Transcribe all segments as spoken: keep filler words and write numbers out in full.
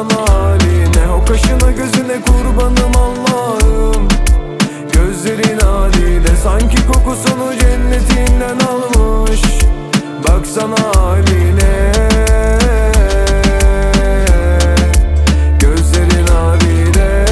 Baksana haline, o kaşına gözüne kurbanım Allah'ım. Gözlerin haliyle sanki kokusunu cennetinden almış. Baksana haline, gözlerin haliyle.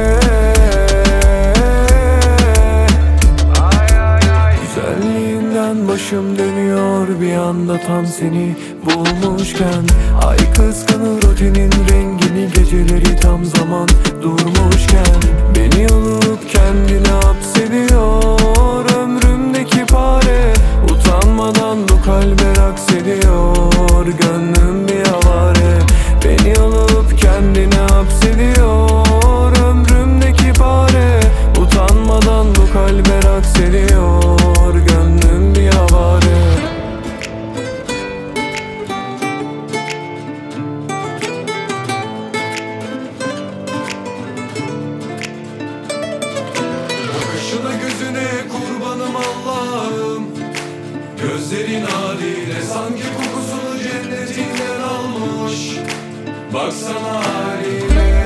Güzelliğinden başım dönüyor bir anda tam seni bulmuşken. Ay kıskanır o tenin rengini, geceleri tam zaman durmuşken. Beni alıp kendine hapsediyor ömrümdeki pare. Utanmadan bu kalbe raksediyor gönlüm bir avare. Beni alıp kendine hapsediyor ömrümdeki pare. Utanmadan bu kalbe raksediyor gönlüm bir avare. Bakışına gözüne kurbanım Allah'ım. Gözlerin haliyle sanki kokusunu cennetinden almış. Baksana haline,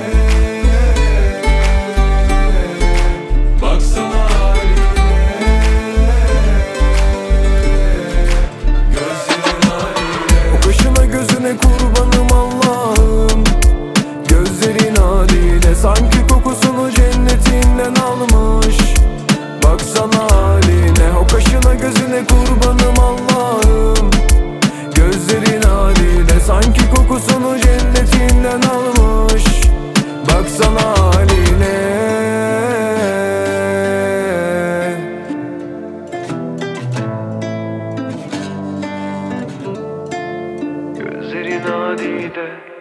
baksana haline, gözlerin haliyle. O kaşına gözüne kurbanım Allah'ım. Gözlerin haliyle sanki kokusunu cennetinden almış. Baksana haline, o kaşına gözüne kurbanım Allah'ım. Gözlerin haliyle sanki kokusunu cennetinden almış. Baksana haline. Gözlerin haliyle.